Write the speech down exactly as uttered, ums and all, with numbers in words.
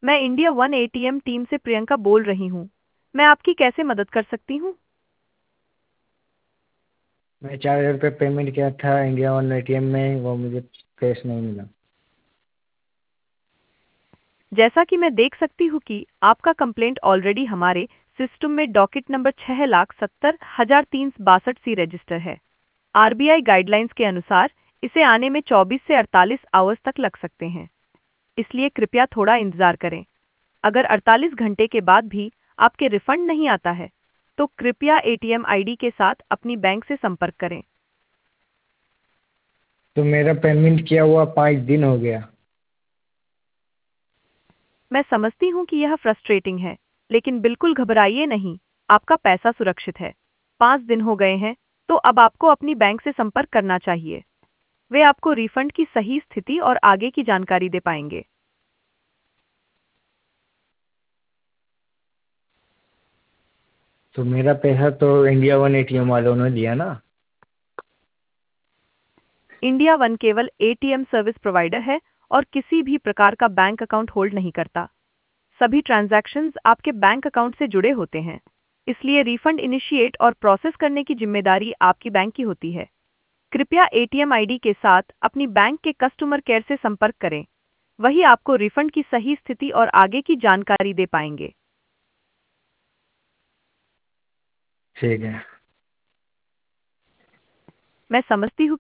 मैं India one ATM team से प्रियंका बोल रही हूँ। मैं आपकी कैसे मदद कर सकती हूँ? मैं चार हज़ार रुपये पेमेंट किया था इंडिया वन एटीएम में, वो मुझे कैश नहीं मिला। जैसा कि मैं देख सकती हूँ कि आपका कंप्लेंट ऑलरेडी हमारे सिस्टम में डॉकेट नंबर छह लाख सत्तर हजार तीन सौ बासठ सी रजिस्टर है। आरबीआई गाइडलाइंस के अनुसार इसे आने में चौबीस से अड़तालीस आवर्स तक लग सकते हैं, इसलिए कृपया थोड़ा इंतजार करें। अगर अड़तालीस घंटे के बाद भी आपके रिफंड नहीं आता है, तो कृपया एटीएम आईडी के साथ अपनी बैंक से संपर्क करें। तो मेरा पेमेंट किया हुआ पाँच दिन हो गया। मैं समझती हूँ कि यह फ्रस्ट्रेटिंग है, लेकिन बिल्कुल घबराइए नहीं, आपका पैसा सुरक्षित है। पाँच दिन हो गए हैं, तो अब आपको अपनी बैंक से संपर्क करना चाहिए। वे आपको रिफंड की सही स्थिति और आगे की जानकारी दे पाएंगे। तो मेरा पैसा तो इंडिया वन एटीएम वालों ने दिया ना। इंडिया वन केवल एटीएम सर्विस प्रोवाइडर है और किसी भी प्रकार का बैंक अकाउंट होल्ड नहीं करता। सभी ट्रांजैक्शंस आपके बैंक अकाउंट से जुड़े होते हैं, इसलिए रिफंड इनिशिएट और प्रोसेस करने की जिम्मेदारी आपकी बैंक की होती है। कृपया एटीएम आईडी के साथ अपनी बैंक के कस्टमर केयर से संपर्क करें। वही आपको रिफंड की सही स्थिति और आगे की जानकारी दे पाएंगे। ठीक है। मैं समझती हूँ